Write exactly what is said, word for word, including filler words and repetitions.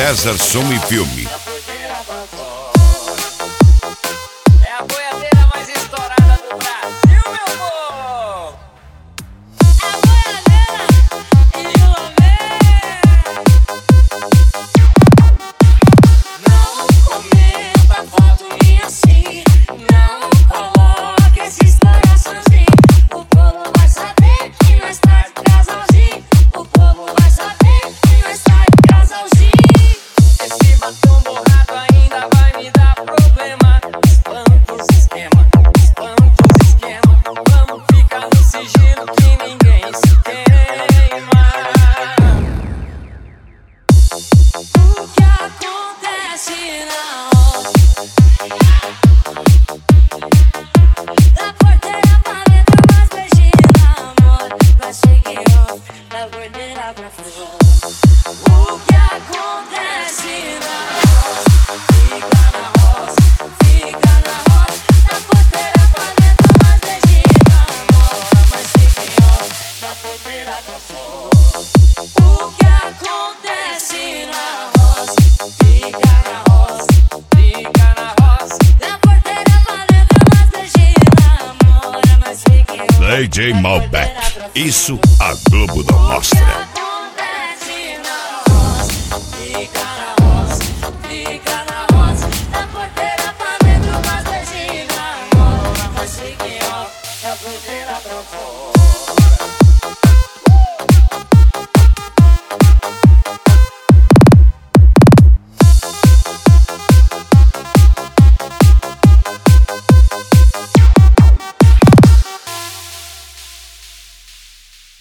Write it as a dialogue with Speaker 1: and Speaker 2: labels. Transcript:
Speaker 1: César Som e Filme.
Speaker 2: É a boiadeira mais estourada do Brasil, meu povo! É a boiadeira e o Não comenta foto minha assim. Não coloque esse história sozinho. O povo vai saber que nós tá de casalzinho. O povo vai saber que nós tá de casalzinho. Esse batom borrado ainda vai me dar problema. Espanta os esquema, espanta os esquema. Vamos ficar no sigilo que ninguém se queima. O que acontece na roça? Da porteira pra dentro, mais beijinho, amor. Vai seguir off, da porteira pra fora. O que acontece na roça? Fica na roça, fica na roça. Da porteira pra dentro, mais beijinho, amor. Vai seguir off, da porteira pra fora. O que acontece na roça? Fica na roça, fica na roça. Da porteira pra dentro, mais beijinho, amor. Vai seguir off.
Speaker 1: D J Malbec. Isso a Globo não mostra.
Speaker 2: Acontece na roça, fica